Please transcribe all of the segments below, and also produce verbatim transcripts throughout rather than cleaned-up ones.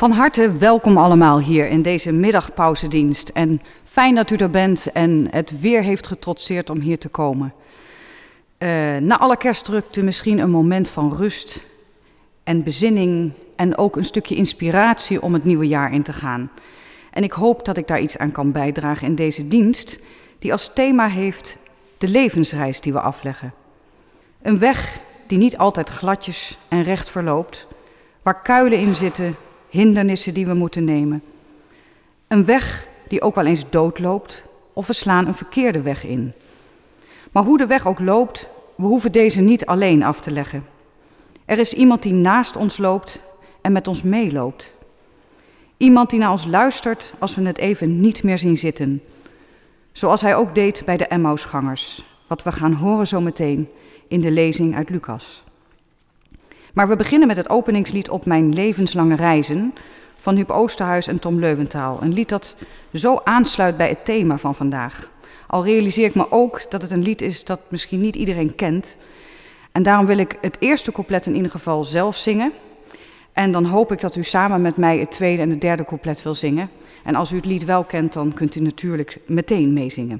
Van harte welkom allemaal hier in deze middagpauzedienst. En fijn dat u er bent en het weer heeft getrotseerd om hier te komen. Uh, na alle kerstdrukte misschien een moment van rust en bezinning en ook een stukje inspiratie om het nieuwe jaar in te gaan. En ik hoop dat ik daar iets aan kan bijdragen in deze dienst, die als thema heeft de levensreis die we afleggen. Een weg die niet altijd gladjes en recht verloopt, waar kuilen in zitten, hindernissen die we moeten nemen. Een weg die ook wel eens doodloopt of we slaan een verkeerde weg in. Maar hoe de weg ook loopt, we hoeven deze niet alleen af te leggen. Er is iemand die naast ons loopt en met ons meeloopt. Iemand die naar ons luistert als we het even niet meer zien zitten. Zoals hij ook deed bij de Emmausgangers, wat we gaan horen zometeen in de lezing uit Lucas. Maar we beginnen met het openingslied Op mijn levenslange reizen van Huub Oosterhuis en Tom Leeuwentaal. Een lied dat zo aansluit bij het thema van vandaag. Al realiseer ik me ook dat het een lied is dat misschien niet iedereen kent. En daarom wil ik het eerste couplet in ieder geval zelf zingen. En dan hoop ik dat u samen met mij het tweede en het derde couplet wil zingen. En als u het lied wel kent, dan kunt u natuurlijk meteen meezingen.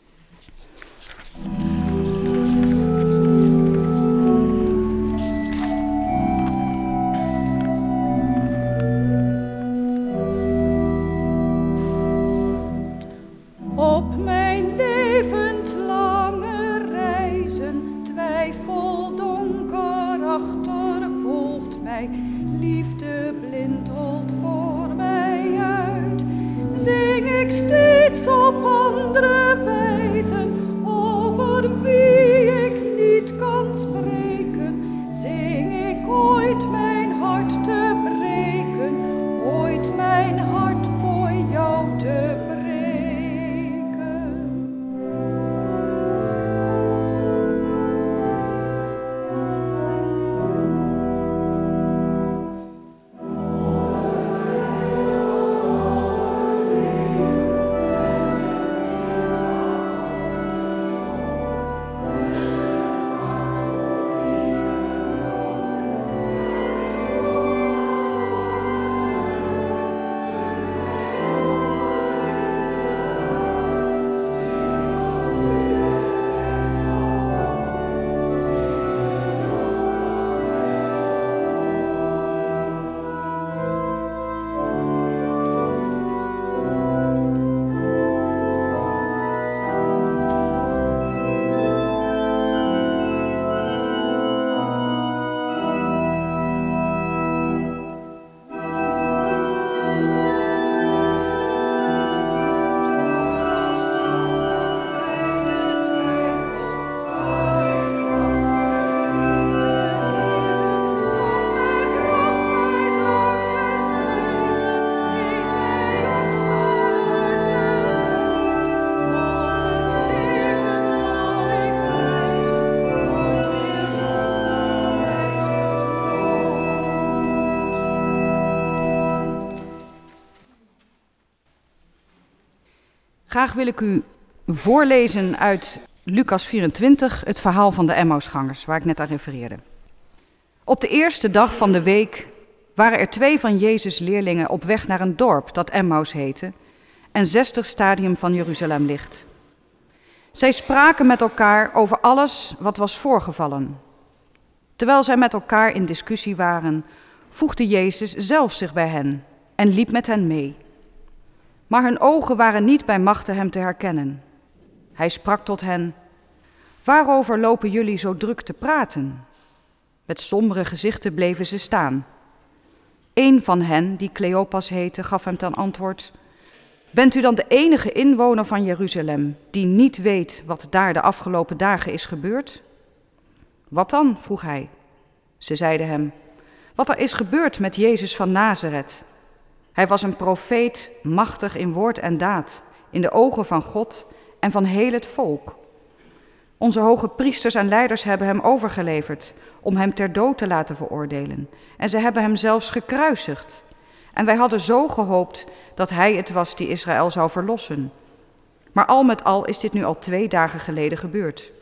Op mijn levenslange reizen, twijfel donker achtervolgt mij, liefde blindelt voor mij uit. Zing ik steeds op andere wijzen, over wie ik niet kan spreken. Zing ik ooit mijn hart te breken, ooit mijn hart voor jou te breken. Graag wil ik u voorlezen uit Lucas vierentwintig, het verhaal van de Emmausgangers, waar ik net aan refereerde. Op de eerste dag van de week waren er twee van Jezus' leerlingen op weg naar een dorp dat Emmaus heette en zestig stadium van Jeruzalem ligt. Zij spraken met elkaar over alles wat was voorgevallen. Terwijl zij met elkaar in discussie waren, voegde Jezus zelf zich bij hen en liep met hen mee. Maar hun ogen waren niet bij machte hem te herkennen. Hij sprak tot hen: waarover lopen jullie zo druk te praten? Met sombere gezichten bleven ze staan. Eén van hen, die Kleopas heette, gaf hem ten antwoord: bent u dan de enige inwoner van Jeruzalem die niet weet wat daar de afgelopen dagen is gebeurd? Wat dan? Vroeg hij. Ze zeiden hem: wat er is gebeurd met Jezus van Nazareth. Hij was een profeet, machtig in woord en daad, in de ogen van God en van heel het volk. Onze hoge priesters en leiders hebben hem overgeleverd om hem ter dood te laten veroordelen. En ze hebben hem zelfs gekruisigd. En wij hadden zo gehoopt dat hij het was die Israël zou verlossen. Maar al met al is dit nu al twee dagen geleden gebeurd.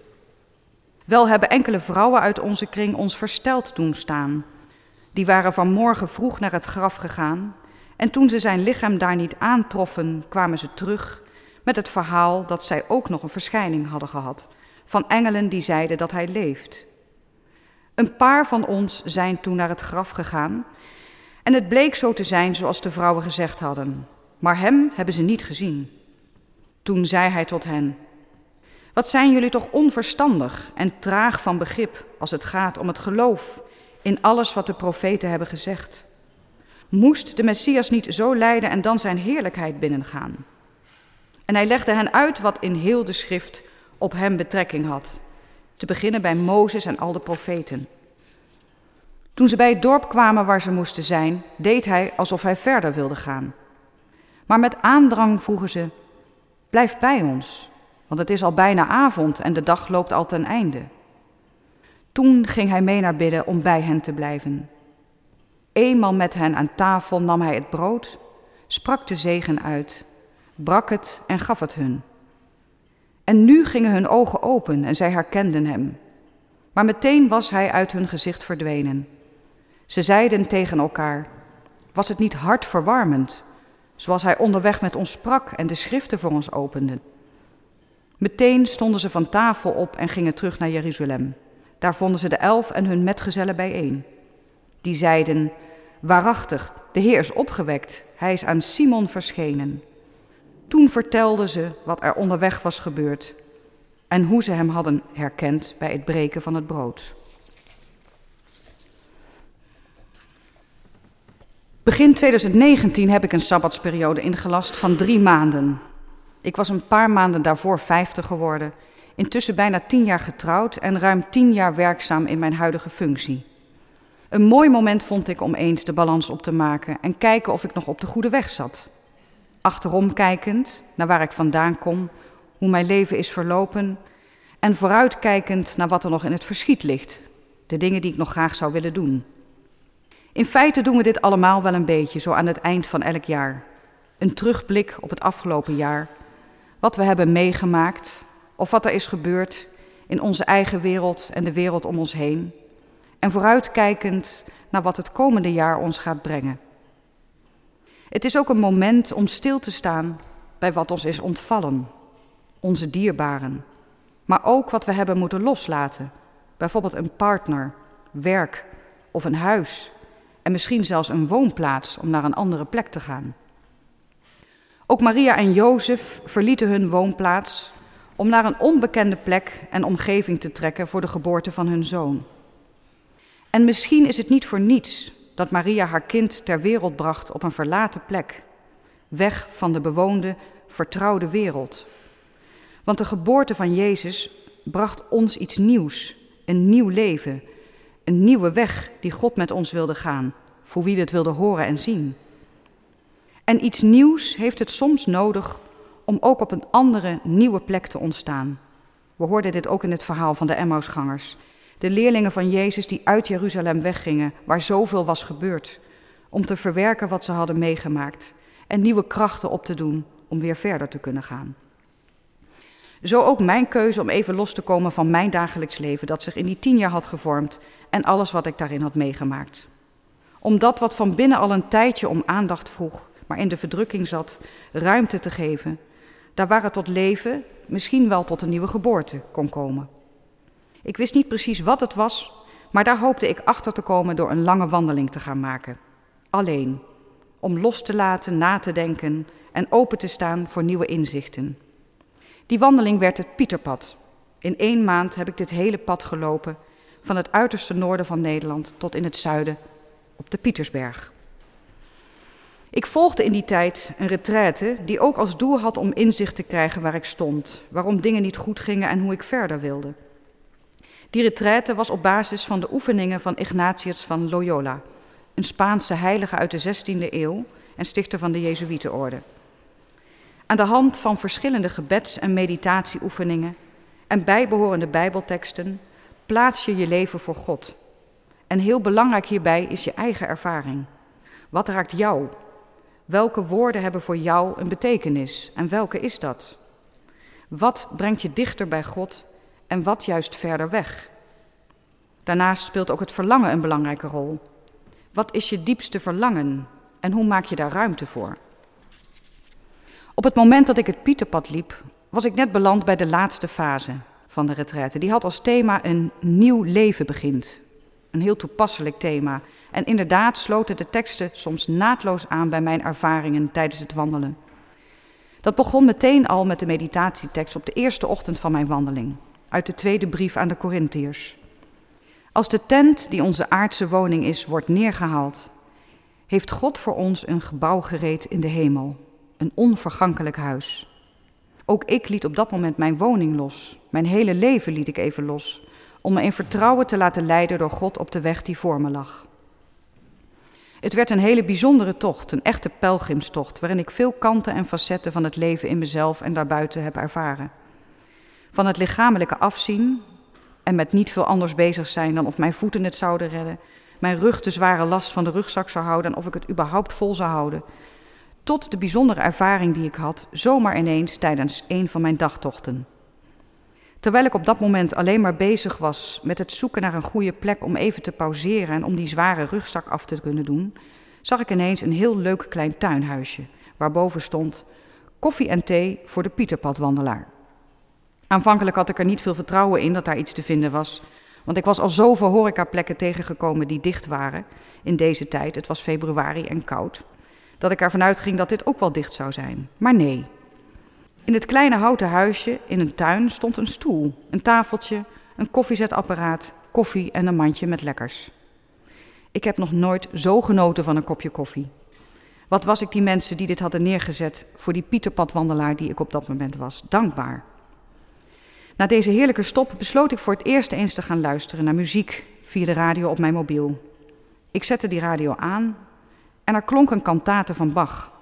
Wel hebben enkele vrouwen uit onze kring ons versteld doen staan. Die waren vanmorgen vroeg naar het graf gegaan En toen ze zijn lichaam daar niet aantroffen, kwamen ze terug met het verhaal dat zij ook nog een verschijning hadden gehad van engelen die zeiden dat hij leeft. Een paar van ons zijn toen naar het graf gegaan en het bleek zo te zijn zoals de vrouwen gezegd hadden, maar hem hebben ze niet gezien. Toen zei hij tot hen: wat zijn jullie toch onverstandig en traag van begrip als het gaat om het geloof in alles wat de profeten hebben gezegd. Moest de Messias niet zo lijden en dan zijn heerlijkheid binnengaan? En hij legde hen uit wat in heel de schrift op hem betrekking had, te beginnen bij Mozes en al de profeten. Toen ze bij het dorp kwamen waar ze moesten zijn, deed hij alsof hij verder wilde gaan. Maar met aandrang vroegen ze: blijf bij ons, want het is al bijna avond en de dag loopt al ten einde. Toen ging hij mee naar binnen om bij hen te blijven. Eenmaal met hen aan tafel nam hij het brood, sprak de zegen uit, brak het en gaf het hun. En nu gingen hun ogen open en zij herkenden hem. Maar meteen was hij uit hun gezicht verdwenen. Ze zeiden tegen elkaar: was het niet hartverwarmend, zoals hij onderweg met ons sprak en de schriften voor ons opende? Meteen stonden ze van tafel op en gingen terug naar Jeruzalem. Daar vonden ze de elf en hun metgezellen bijeen. Die zeiden: waarachtig, de Heer is opgewekt, hij is aan Simon verschenen. Toen vertelden ze wat er onderweg was gebeurd en hoe ze hem hadden herkend bij het breken van het brood. Begin twintig negentien heb ik een sabbatsperiode ingelast van drie maanden. Ik was een paar maanden daarvoor vijftig geworden, intussen bijna tien jaar getrouwd en ruim tien jaar werkzaam in mijn huidige functie. Een mooi moment vond ik om eens de balans op te maken en kijken of ik nog op de goede weg zat. Achterom kijkend naar waar ik vandaan kom, hoe mijn leven is verlopen en vooruitkijkend naar wat er nog in het verschiet ligt, de dingen die ik nog graag zou willen doen. In feite doen we dit allemaal wel een beetje, zo aan het eind van elk jaar. Een terugblik op het afgelopen jaar, wat we hebben meegemaakt of wat er is gebeurd in onze eigen wereld en de wereld om ons heen. En vooruitkijkend naar wat het komende jaar ons gaat brengen. Het is ook een moment om stil te staan bij wat ons is ontvallen, onze dierbaren. Maar ook wat we hebben moeten loslaten, bijvoorbeeld een partner, werk of een huis en misschien zelfs een woonplaats om naar een andere plek te gaan. Ook Maria en Jozef verlieten hun woonplaats om naar een onbekende plek en omgeving te trekken voor de geboorte van hun zoon. En misschien is het niet voor niets dat Maria haar kind ter wereld bracht op een verlaten plek, weg van de bewoonde, vertrouwde wereld. Want de geboorte van Jezus bracht ons iets nieuws, een nieuw leven, een nieuwe weg die God met ons wilde gaan, voor wie het wilde horen en zien. En iets nieuws heeft het soms nodig om ook op een andere, nieuwe plek te ontstaan. We hoorden dit ook in het verhaal van de Emmausgangers. De leerlingen van Jezus die uit Jeruzalem weggingen, waar zoveel was gebeurd, om te verwerken wat ze hadden meegemaakt en nieuwe krachten op te doen om weer verder te kunnen gaan. Zo ook mijn keuze om even los te komen van mijn dagelijks leven dat zich in die tien jaar had gevormd en alles wat ik daarin had meegemaakt. Om dat wat van binnen al een tijdje om aandacht vroeg, maar in de verdrukking zat, ruimte te geven, daar waar het tot leven, misschien wel tot een nieuwe geboorte kon komen. Ik wist niet precies wat het was, maar daar hoopte ik achter te komen door een lange wandeling te gaan maken. Alleen, om los te laten, na te denken en open te staan voor nieuwe inzichten. Die wandeling werd het Pieterpad. In één maand heb ik dit hele pad gelopen, van het uiterste noorden van Nederland tot in het zuiden op de Pietersberg. Ik volgde in die tijd een retraite die ook als doel had om inzicht te krijgen waar ik stond, waarom dingen niet goed gingen en hoe ik verder wilde. Die retraite was op basis van de oefeningen van Ignatius van Loyola, een Spaanse heilige uit de zestiende eeuw en stichter van de Jezuïetenorde. Aan de hand van verschillende gebeds- en meditatieoefeningen en bijbehorende bijbelteksten plaats je je leven voor God. En heel belangrijk hierbij is je eigen ervaring. Wat raakt jou? Welke woorden hebben voor jou een betekenis en welke is dat? Wat brengt je dichter bij God en wat juist verder weg? Daarnaast speelt ook het verlangen een belangrijke rol. Wat is je diepste verlangen? En hoe maak je daar ruimte voor? Op het moment dat ik het Pieterpad liep, was ik net beland bij de laatste fase van de retraite. Die had als thema een nieuw leven begint. Een heel toepasselijk thema. En inderdaad sloten de teksten soms naadloos aan bij mijn ervaringen tijdens het wandelen. Dat begon meteen al met de meditatietekst op de eerste ochtend van mijn wandeling, uit de tweede brief aan de Korintiërs. Als de tent die onze aardse woning is, wordt neergehaald, heeft God voor ons een gebouw gereed in de hemel, een onvergankelijk huis. Ook ik liet op dat moment mijn woning los, mijn hele leven liet ik even los, om me in vertrouwen te laten leiden door God op de weg die voor me lag. Het werd een hele bijzondere tocht, een echte pelgrimstocht, waarin ik veel kanten en facetten van het leven in mezelf en daarbuiten heb ervaren. Van het lichamelijke afzien en met niet veel anders bezig zijn dan of mijn voeten het zouden redden, mijn rug de zware last van de rugzak zou houden en of ik het überhaupt vol zou houden, tot de bijzondere ervaring die ik had, zomaar ineens tijdens een van mijn dagtochten. Terwijl ik op dat moment alleen maar bezig was met het zoeken naar een goede plek om even te pauzeren en om die zware rugzak af te kunnen doen, zag ik ineens een heel leuk klein tuinhuisje, waarboven stond koffie en thee voor de Pieterpadwandelaar. Aanvankelijk had ik er niet veel vertrouwen in dat daar iets te vinden was, want ik was al zoveel horecaplekken tegengekomen die dicht waren in deze tijd, het was februari en koud, dat ik ervan uitging dat dit ook wel dicht zou zijn. Maar nee. In het kleine houten huisje in een tuin stond een stoel, een tafeltje, een koffiezetapparaat, koffie en een mandje met lekkers. Ik heb nog nooit zo genoten van een kopje koffie. Wat was ik die mensen die dit hadden neergezet voor die Pieterpadwandelaar die ik op dat moment was, dankbaar. Na deze heerlijke stop besloot ik voor het eerst eens te gaan luisteren naar muziek via de radio op mijn mobiel. Ik zette die radio aan en er klonk een kantate van Bach.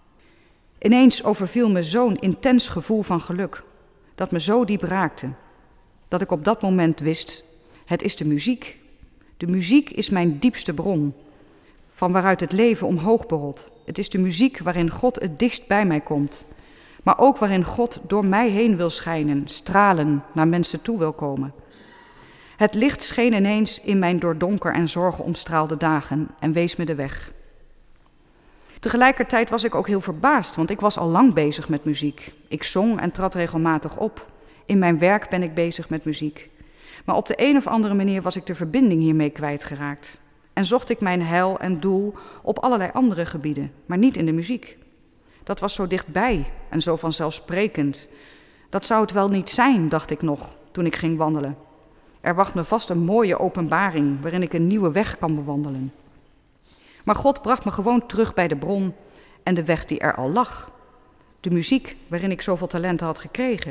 Ineens overviel me zo'n intens gevoel van geluk, dat me zo diep raakte, dat ik op dat moment wist, het is de muziek. De muziek is mijn diepste bron, van waaruit het leven omhoog borrelt. Het is de muziek waarin God het dichtst bij mij komt, maar ook waarin God door mij heen wil schijnen, stralen, naar mensen toe wil komen. Het licht scheen ineens in mijn door donker en zorgen omstraalde dagen en wees me de weg. Tegelijkertijd was ik ook heel verbaasd, want ik was al lang bezig met muziek. Ik zong en trad regelmatig op. In mijn werk ben ik bezig met muziek. Maar op de een of andere manier was ik de verbinding hiermee kwijtgeraakt. En zocht ik mijn heil en doel op allerlei andere gebieden, maar niet in de muziek. Dat was zo dichtbij en zo vanzelfsprekend. Dat zou het wel niet zijn, dacht ik nog, toen ik ging wandelen. Er wacht me vast een mooie openbaring waarin ik een nieuwe weg kan bewandelen. Maar God bracht me gewoon terug bij de bron en de weg die er al lag. De muziek waarin ik zoveel talenten had gekregen.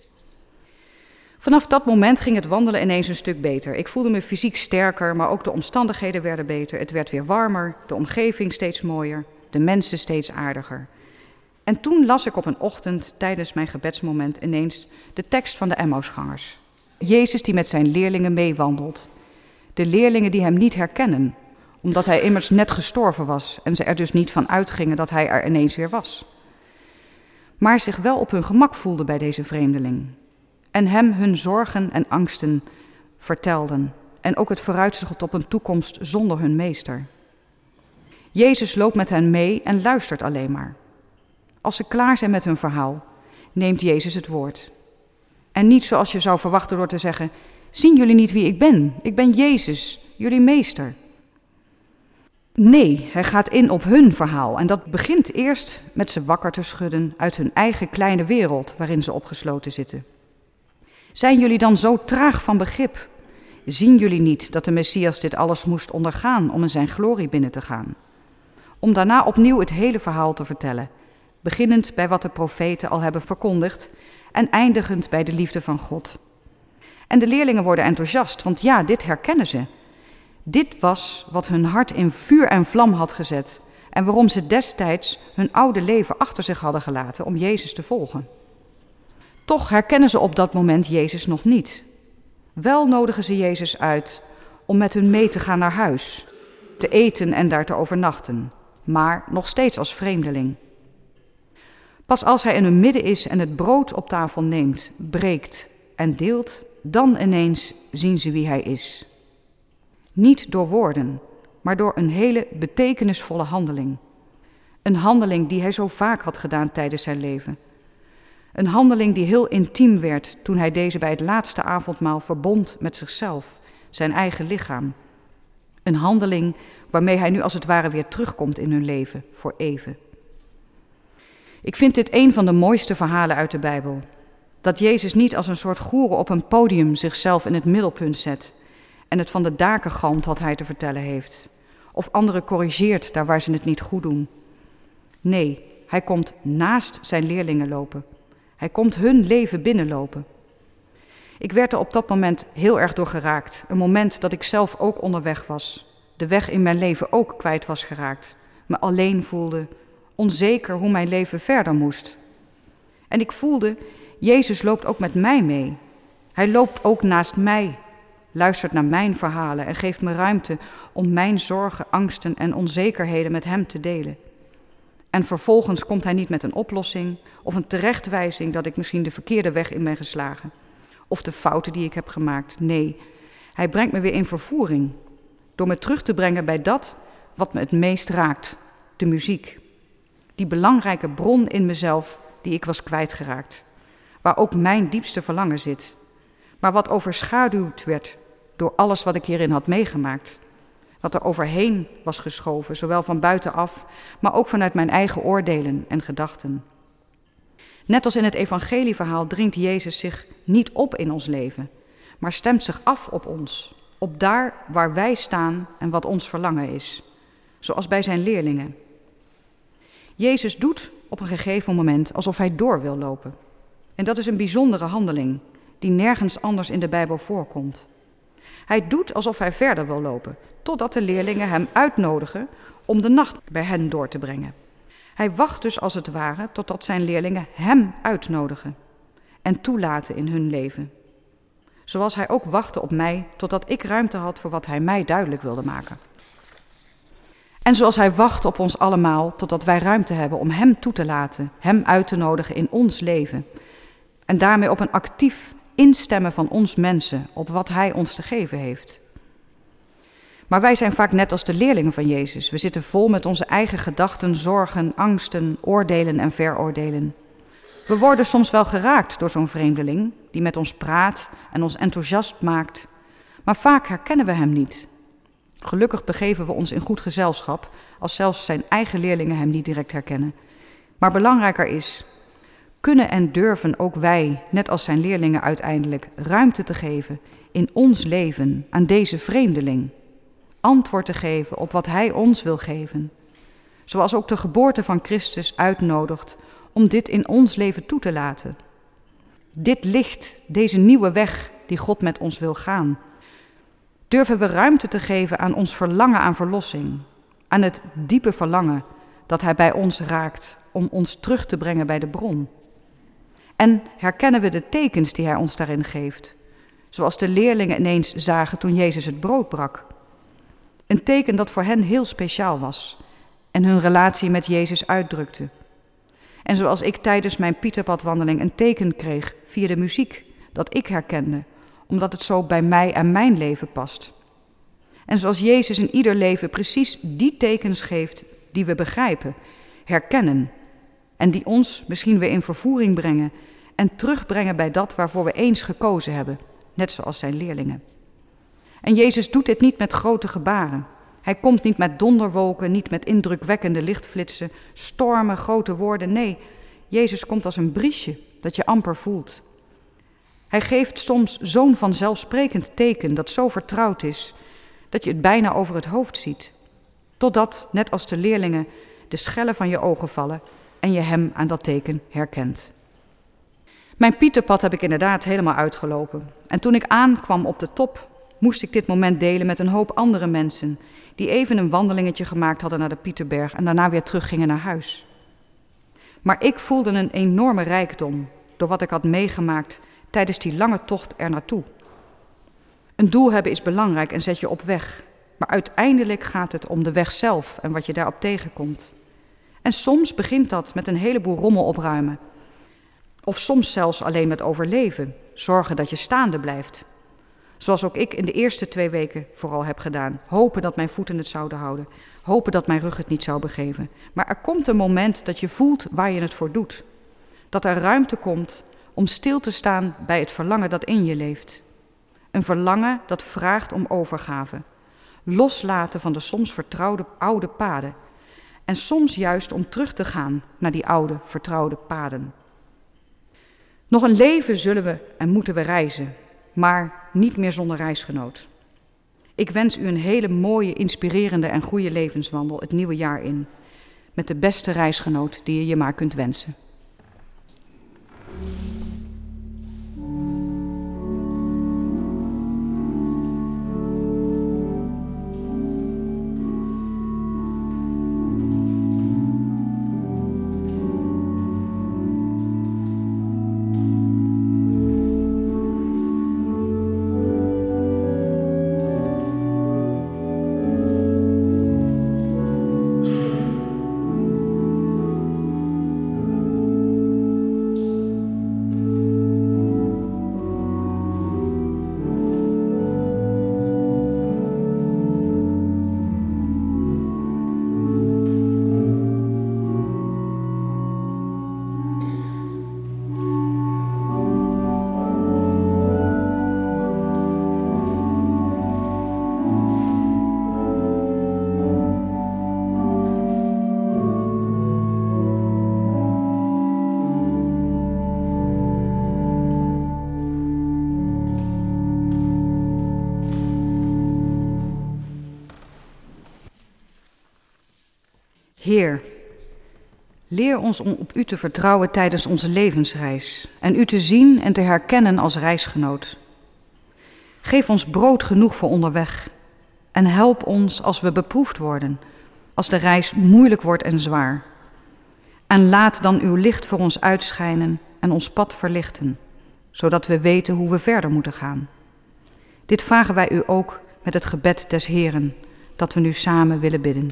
Vanaf dat moment ging het wandelen ineens een stuk beter. Ik voelde me fysiek sterker, maar ook de omstandigheden werden beter. Het werd weer warmer, de omgeving steeds mooier, de mensen steeds aardiger. En toen las ik op een ochtend tijdens mijn gebedsmoment ineens de tekst van de Emmausgangers. Jezus die met zijn leerlingen meewandelt. De leerlingen die hem niet herkennen, omdat hij immers net gestorven was en ze er dus niet van uitgingen dat hij er ineens weer was. Maar zich wel op hun gemak voelden bij deze vreemdeling. En hem hun zorgen en angsten vertelden. En ook het vooruitzicht op een toekomst zonder hun meester. Jezus loopt met hen mee en luistert alleen maar. Als ze klaar zijn met hun verhaal, neemt Jezus het woord. En niet zoals je zou verwachten door te zeggen: zien jullie niet wie ik ben? Ik ben Jezus, jullie meester. Nee, hij gaat in op hun verhaal en dat begint eerst met ze wakker te schudden uit hun eigen kleine wereld waarin ze opgesloten zitten. Zijn jullie dan zo traag van begrip? Zien jullie niet dat de Messias dit alles moest ondergaan om in zijn glorie binnen te gaan? Om daarna opnieuw het hele verhaal te vertellen, beginnend bij wat de profeten al hebben verkondigd en eindigend bij de liefde van God. En de leerlingen worden enthousiast, want ja, dit herkennen ze. Dit was wat hun hart in vuur en vlam had gezet en waarom ze destijds hun oude leven achter zich hadden gelaten om Jezus te volgen. Toch herkennen ze op dat moment Jezus nog niet. Wel nodigen ze Jezus uit om met hun mee te gaan naar huis, te eten en daar te overnachten, maar nog steeds als vreemdeling. Pas als hij in hun midden is en het brood op tafel neemt, breekt en deelt, dan ineens zien ze wie hij is. Niet door woorden, maar door een hele betekenisvolle handeling. Een handeling die hij zo vaak had gedaan tijdens zijn leven. Een handeling die heel intiem werd toen hij deze bij het laatste avondmaal verbond met zichzelf, zijn eigen lichaam. Een handeling waarmee hij nu als het ware weer terugkomt in hun leven, voor even. Ik vind dit een van de mooiste verhalen uit de Bijbel. Dat Jezus niet als een soort goeroe op een podium zichzelf in het middelpunt zet en het van de daken galmt wat hij te vertellen heeft. Of anderen corrigeert daar waar ze het niet goed doen. Nee, hij komt naast zijn leerlingen lopen. Hij komt hun leven binnenlopen. Ik werd er op dat moment heel erg door geraakt. Een moment dat ik zelf ook onderweg was. De weg in mijn leven ook kwijt was geraakt. Me alleen voelde, onzeker hoe mijn leven verder moest. En ik voelde, Jezus loopt ook met mij mee. Hij loopt ook naast mij, luistert naar mijn verhalen en geeft me ruimte om mijn zorgen, angsten en onzekerheden met hem te delen. En vervolgens komt hij niet met een oplossing of een terechtwijzing dat ik misschien de verkeerde weg in ben geslagen. Of de fouten die ik heb gemaakt. Nee, hij brengt me weer in vervoering. Door me terug te brengen bij dat wat me het meest raakt. De muziek. Die belangrijke bron in mezelf die ik was kwijtgeraakt. Waar ook mijn diepste verlangen zit. Maar wat overschaduwd werd door alles wat ik hierin had meegemaakt. Wat er overheen was geschoven, zowel van buitenaf, maar ook vanuit mijn eigen oordelen en gedachten. Net als in het evangelieverhaal dringt Jezus zich niet op in ons leven, maar stemt zich af op ons, op daar waar wij staan en wat ons verlangen is, zoals bij zijn leerlingen. Jezus doet op een gegeven moment alsof hij door wil lopen. En dat is een bijzondere handeling die nergens anders in de Bijbel voorkomt. Hij doet alsof hij verder wil lopen, totdat de leerlingen hem uitnodigen om de nacht bij hen door te brengen. Hij wacht dus als het ware totdat zijn leerlingen hem uitnodigen en toelaten in hun leven. Zoals hij ook wachtte op mij totdat ik ruimte had voor wat hij mij duidelijk wilde maken. En zoals hij wacht op ons allemaal totdat wij ruimte hebben om hem toe te laten, hem uit te nodigen in ons leven. En daarmee op een actief instemmen van ons mensen op wat hij ons te geven heeft. Maar wij zijn vaak net als de leerlingen van Jezus. We zitten vol met onze eigen gedachten, zorgen, angsten, oordelen en veroordelen. We worden soms wel geraakt door zo'n vreemdeling die met ons praat en ons enthousiast maakt. Maar vaak herkennen we hem niet. Gelukkig begeven we ons in goed gezelschap, als zelfs zijn eigen leerlingen hem niet direct herkennen. Maar belangrijker is, kunnen en durven ook wij, net als zijn leerlingen uiteindelijk, ruimte te geven in ons leven aan deze vreemdeling. Antwoord te geven op wat hij ons wil geven. Zoals ook de geboorte van Christus uitnodigt om dit in ons leven toe te laten. Dit licht, deze nieuwe weg die God met ons wil gaan. Durven we ruimte te geven aan ons verlangen aan verlossing. Aan het diepe verlangen dat hij bij ons raakt om ons terug te brengen bij de bron. En herkennen we de tekens die hij ons daarin geeft. Zoals de leerlingen ineens zagen toen Jezus het brood brak. Een teken dat voor hen heel speciaal was en hun relatie met Jezus uitdrukte. En zoals ik tijdens mijn Pieterpadwandeling een teken kreeg via de muziek dat ik herkende, omdat het zo bij mij en mijn leven past. En zoals Jezus in ieder leven precies die tekens geeft die we begrijpen, herkennen en die ons misschien weer in vervoering brengen en terugbrengen bij dat waarvoor we eens gekozen hebben, net zoals zijn leerlingen. En Jezus doet dit niet met grote gebaren. Hij komt niet met donderwolken, niet met indrukwekkende lichtflitsen, stormen, grote woorden. Nee, Jezus komt als een briesje dat je amper voelt. Hij geeft soms zo'n vanzelfsprekend teken dat zo vertrouwd is, dat je het bijna over het hoofd ziet. Totdat, net als de leerlingen, de schellen van je ogen vallen en je hem aan dat teken herkent. Mijn Pieterpad heb ik inderdaad helemaal uitgelopen. En toen ik aankwam op de top, moest ik dit moment delen met een hoop andere mensen die even een wandelingetje gemaakt hadden naar de Pieterberg en daarna weer teruggingen naar huis. Maar ik voelde een enorme rijkdom door wat ik had meegemaakt tijdens die lange tocht er naartoe. Een doel hebben is belangrijk en zet je op weg, maar uiteindelijk gaat het om de weg zelf en wat je daarop tegenkomt. En soms begint dat met een heleboel rommel opruimen. Of soms zelfs alleen met overleven, zorgen dat je staande blijft. Zoals ook ik in de eerste twee weken vooral heb gedaan. Hopen dat mijn voeten het zouden houden. Hopen dat mijn rug het niet zou begeven. Maar er komt een moment dat je voelt waar je het voor doet. Dat er ruimte komt om stil te staan bij het verlangen dat in je leeft. Een verlangen dat vraagt om overgave. Loslaten van de soms vertrouwde oude paden. En soms juist om terug te gaan naar die oude vertrouwde paden. Nog een leven zullen we en moeten we reizen, maar niet meer zonder reisgenoot. Ik wens u een hele mooie, inspirerende en goede levenswandel het nieuwe jaar in. Met de beste reisgenoot die je je maar kunt wensen. Heer, leer ons om op u te vertrouwen tijdens onze levensreis en u te zien en te herkennen als reisgenoot. Geef ons brood genoeg voor onderweg en help ons als we beproefd worden, als de reis moeilijk wordt en zwaar. En laat dan uw licht voor ons uitschijnen en ons pad verlichten, zodat we weten hoe we verder moeten gaan. Dit vragen wij u ook met het gebed des Heeren, dat we nu samen willen bidden.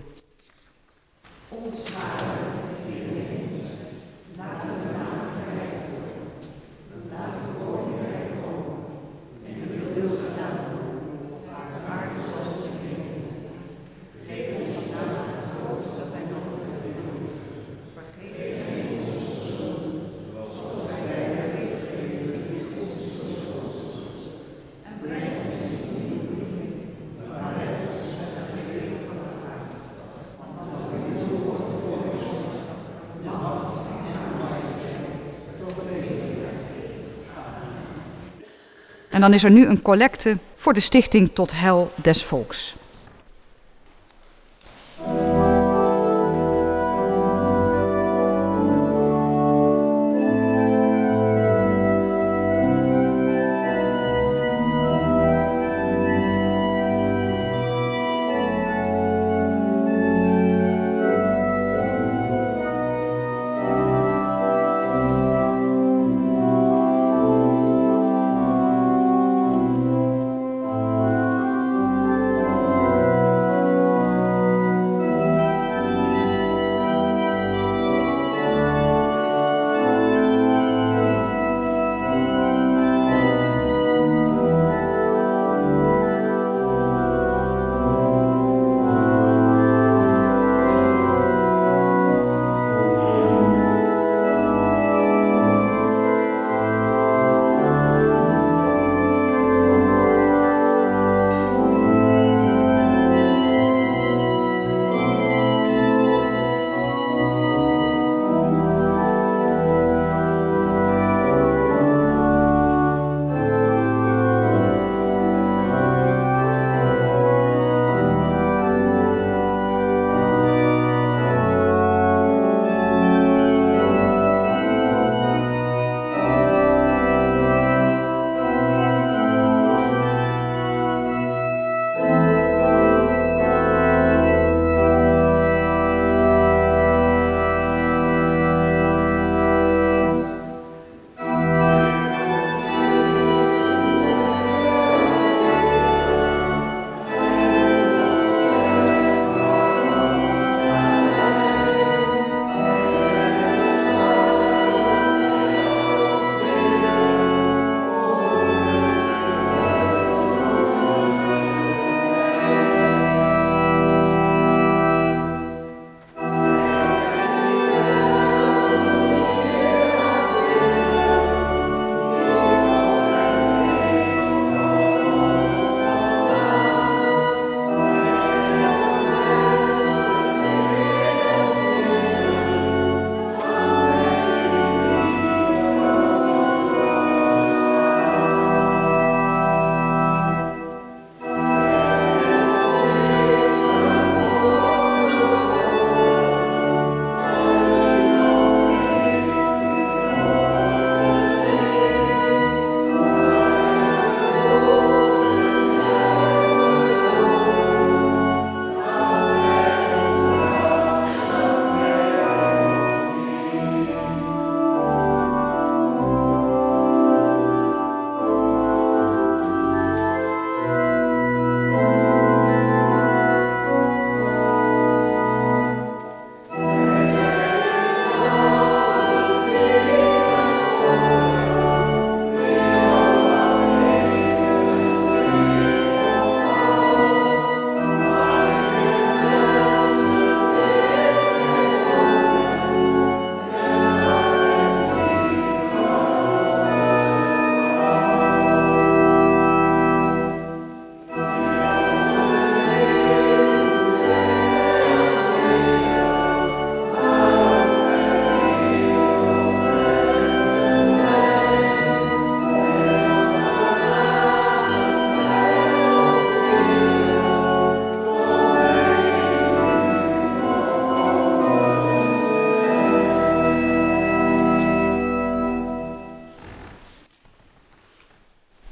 En dan is er nu een collecte voor de Stichting Tot Heil des Volks.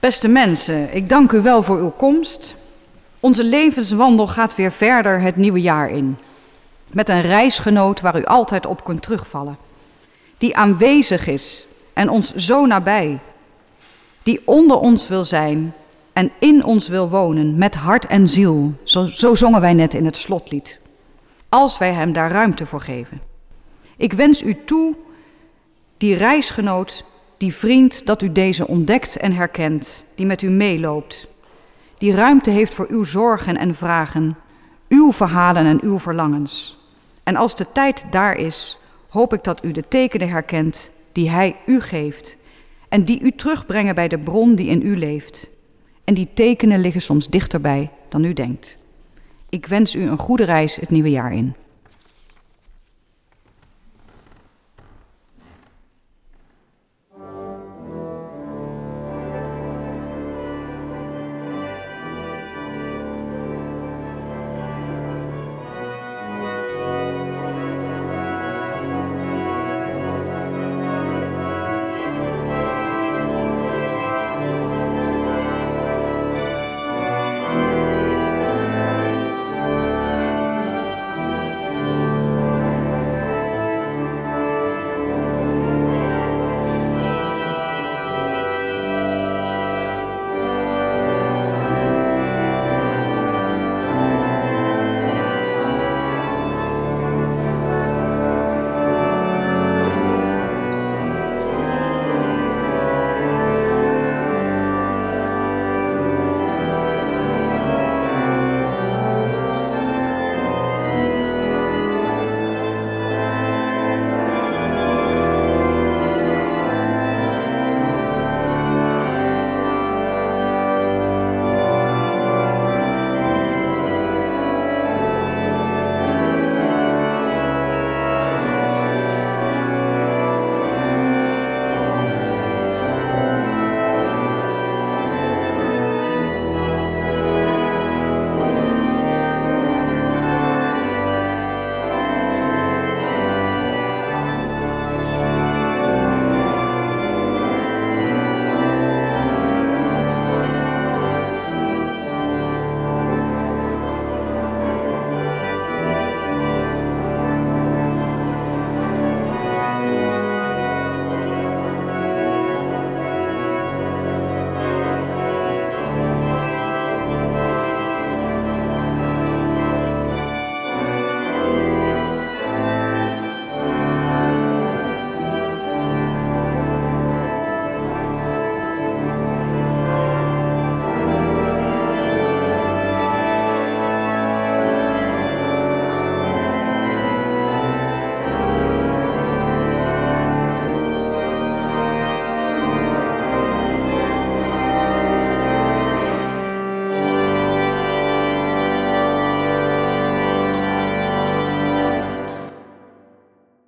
Beste mensen, ik dank u wel voor uw komst. Onze levenswandel gaat weer verder het nieuwe jaar in. Met een reisgenoot waar u altijd op kunt terugvallen. Die aanwezig is en ons zo nabij. Die onder ons wil zijn en in ons wil wonen met hart en ziel. Zo, zo zongen wij net in het slotlied. Als wij hem daar ruimte voor geven. Ik wens u toe, die reisgenoot, die vriend, dat u deze ontdekt en herkent, die met u meeloopt. Die ruimte heeft voor uw zorgen en vragen, uw verhalen en uw verlangens. En als de tijd daar is, hoop ik dat u de tekenen herkent die hij u geeft. En die u terugbrengen bij de bron die in u leeft. En die tekenen liggen soms dichterbij dan u denkt. Ik wens u een goede reis het nieuwe jaar in.